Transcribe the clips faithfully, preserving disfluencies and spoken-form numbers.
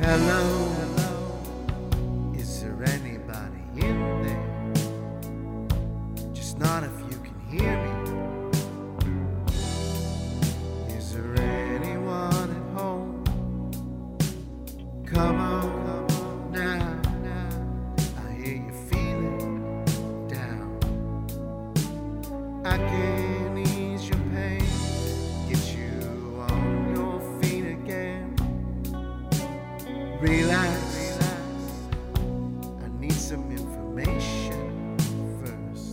Hello, is there anybody in there? Just not if you can hear me. Is there anyone at home? Come on, come on now, now. I hear you feeling down. I can ease your pain, get you on your feet again. Relax, I need some information first.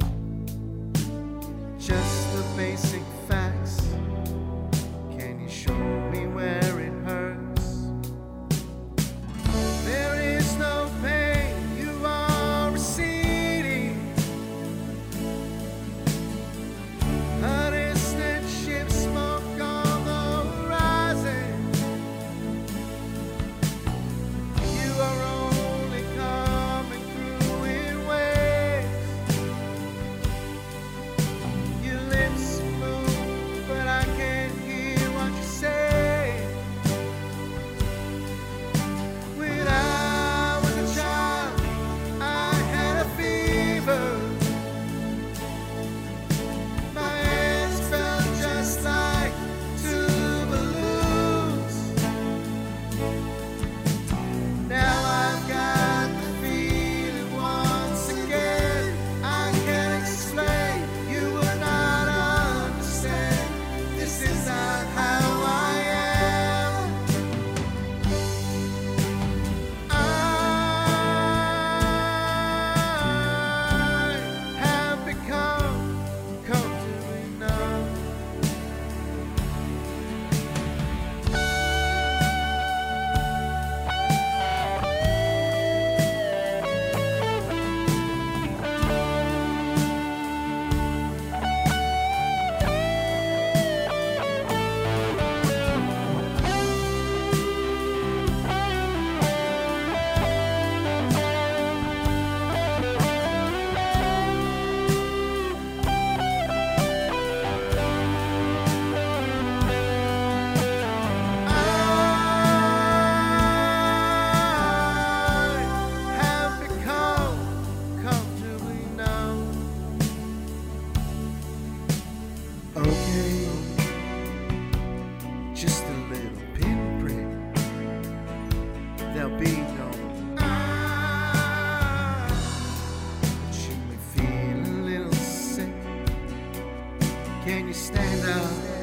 Just the basic facts. Can you show me where it hurts? There is no pain, you are receding. A distant ship, smoke on the horizon. You are only coming through in waves. Your lips move, but I can't hear what you say. When I was a child, I had a fever. My hands felt just like two balloons. Now I've got the feeling once again. I can't explain, you would not understand. This is not how I am. I have become comfortably numb. I have become comfortably numb. Okay, just a little pinprick. There'll be no ah, but you may feel a little sick. Can you stand up?